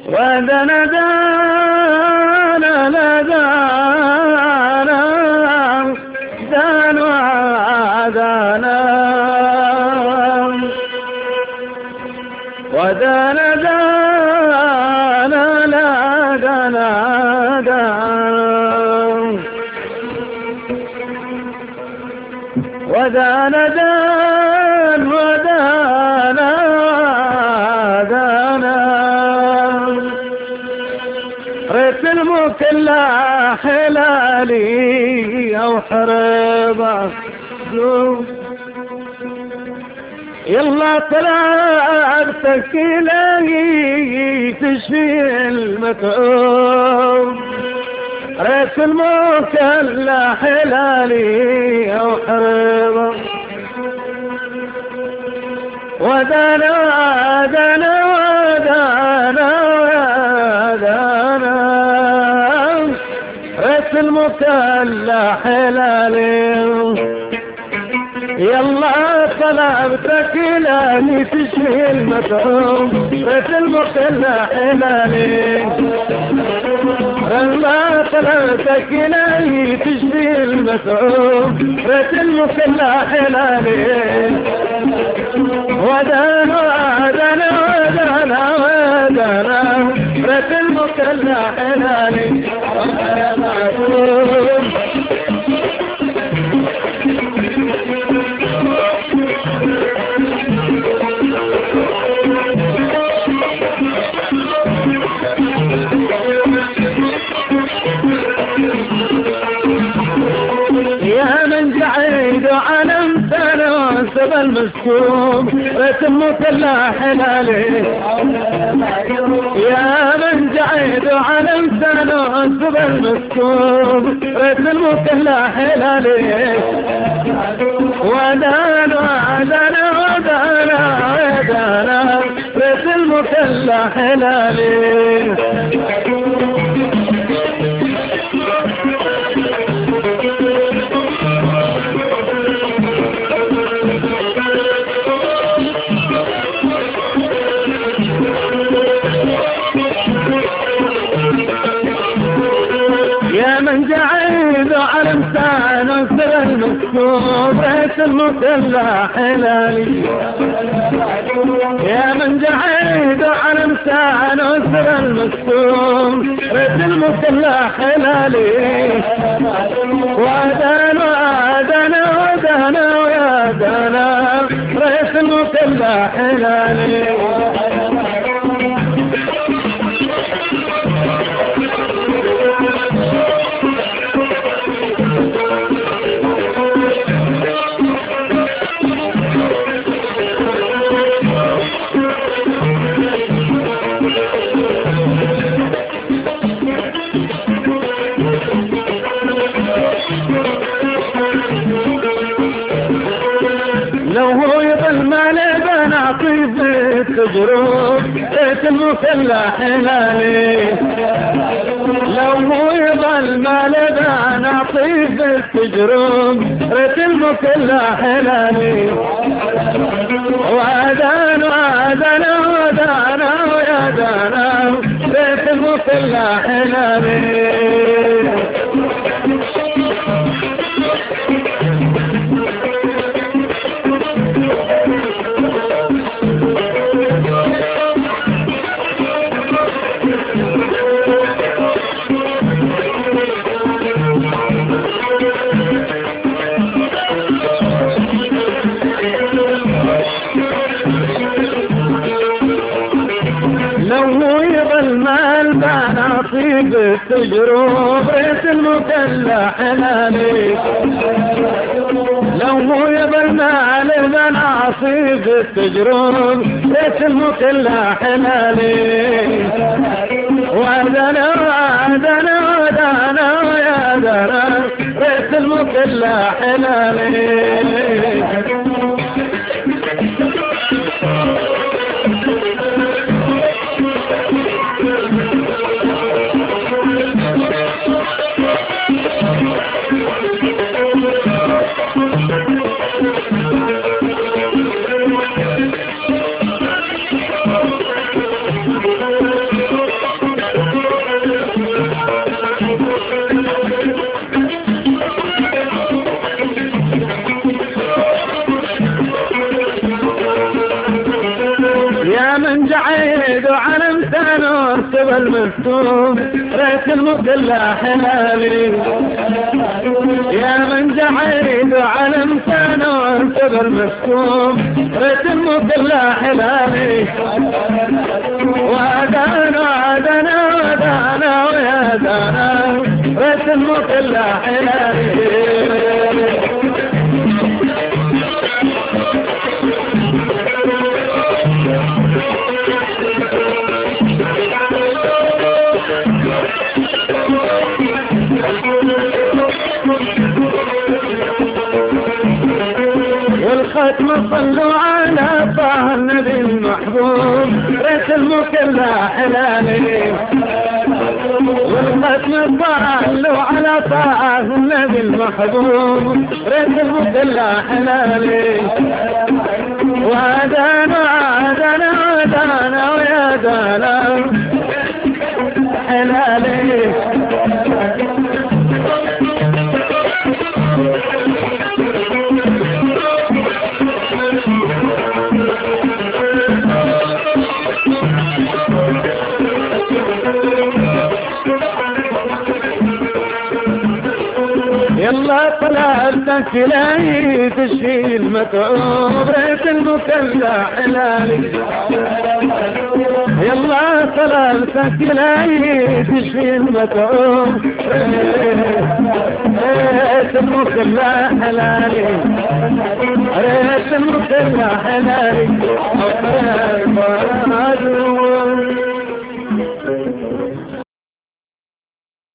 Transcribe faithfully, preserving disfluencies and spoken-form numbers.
ودنا دانا لا دانا دانا دانا ودنا دانا لا دانا دانا ودانا دان ودانا دانا ريت المكلا حلالي او حربا يلا طلعتك إلهي تشفي المتعوب ريت المكلا حلالي او حربا ودانا دانا ودانا ودانا ريت المكلا حلالي يلا طلبتك لاني تشفي المتعوب ريت المكلا حلالي يلا طلبتك لاني تشفي المتعوب ريت المكلا حلالي ودانا ودانا ودانا ودانا ريت المكلا حلالي يا من جعيد علم تناسب المسكوب ريت المكلا حلالي يا من جعيد علم تناسب المسكوب ريت المكلا حلالي ودانا ودانا ودانا ودانا ريت المكلا حلالي يا من جعيد على لسان سر المسكوب ريت المكلا حلالي يا من جعيد على لسان سر المسكوب ريت المكلا حلالي ودانا ودانا ودانا ودانا ريت المكلا حلالي لو هو يضل ما لبنا طيب التجروب ريت المكلا حلالي لو هو يضل ما لبنا طيب التجروب ريت المكلا حلالي وادانا وادانا ودانا ويادانا ريت المكلا حلالي لو يضل مال بناصيب التجروب ريت المكلا حلالي لو يضل مال بناصيب التجروب ريت المكلا حلالي ودنا ودنا ودنا يا دنا ريت المكلا حلالي نكتب المكتوب ريت المقلة حلالي يا من جعيد علمت نكتب المكتوب ريت المقلة حلالي وادانا وادانا وادانا ويا دانا ريت المقلة حلالي والختم صلوا على طه النبي المحبوب ريت المكلة حلالي والختم صلوا على طه النبي المحبوب ريت المكلة حلالي وادانا وادانا وادانا ويا دانا حلالي يلا طلعتك لاي تشفي المتعوب ريت المكلة حلالي يلا طلعتك لاي تشفي المتعوب ريت المكلة حلالي ريت المكلة حلالي